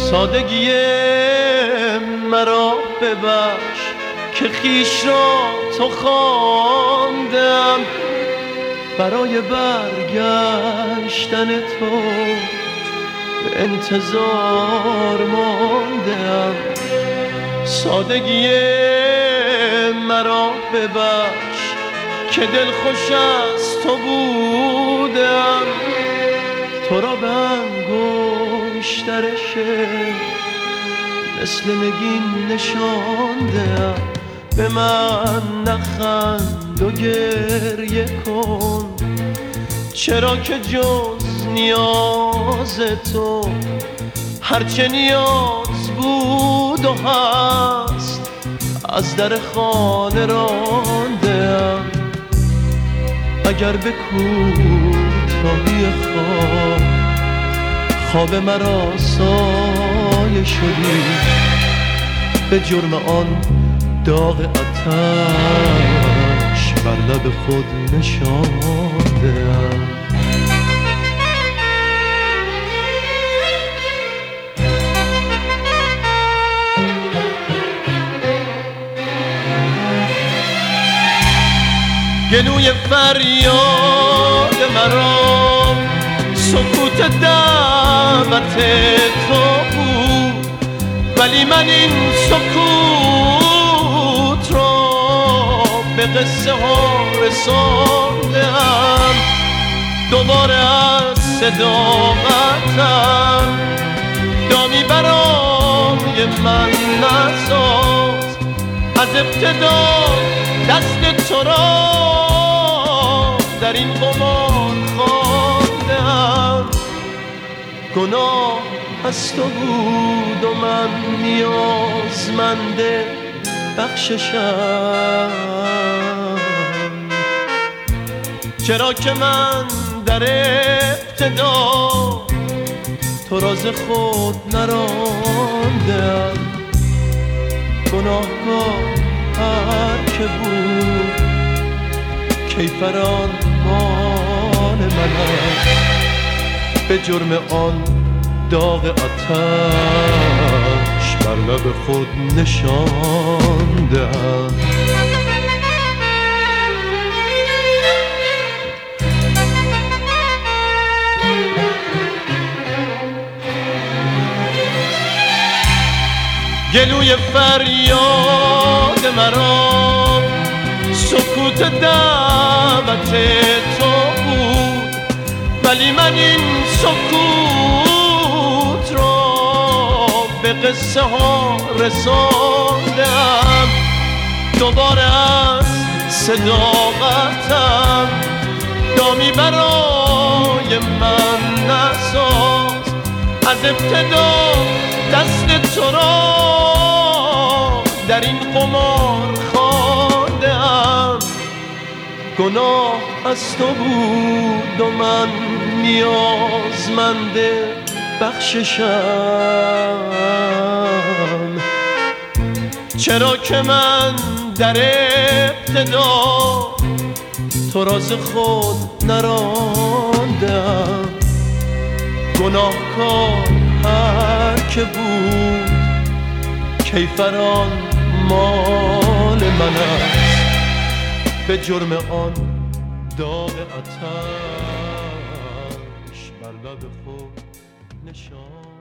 سادگی مرا ببخش که خویش را تو خواندم، برای برگشتن تو به انتظار ماندم. سادگی مرا ببخش که دلخوش از تو بودم، تو را به انگشتر شعر مثل نگین نشاندم. به من نخند و گریه کن، چرا که جز نیاز تو هرچه نیاز بود و هست از در خانه راندم. اگر به کوتاهی خواب مرا سایه شدی، به جرم آن داغ آتش بر لب خود نشاندم. گلوی فریاد مرا سکوت دعوت تو بود، ولی من این سکوت را به قصه ها رساندم. دوباره از صداقتم دامی برای من نساز، از ابتدا دست تو را در این قمار خواندم. گناه از تو بود و من نیازمند بخششم، چرا که من در ابتدا تو راز خود نراندم. گناهکار هر که بود کیفران مال من است، به جرم آن داغ آتش بر لب خود نشاندم. گلوی فریاد مرا سکوت دعوت تو بود، ولی من این سکوت را به قصه ها رساندم. دوباره از صداقتم دامی برای من نساز، از ابتدا دست تو را در این قمار خواندم. گناه از تو بود و من نیازمند بخششم، چرا که من در ابتدا تو راز خود نراندم. گناهکار هر که بود کیفران مال من است، به جرم آن داغ آتش بر لب خود نشان.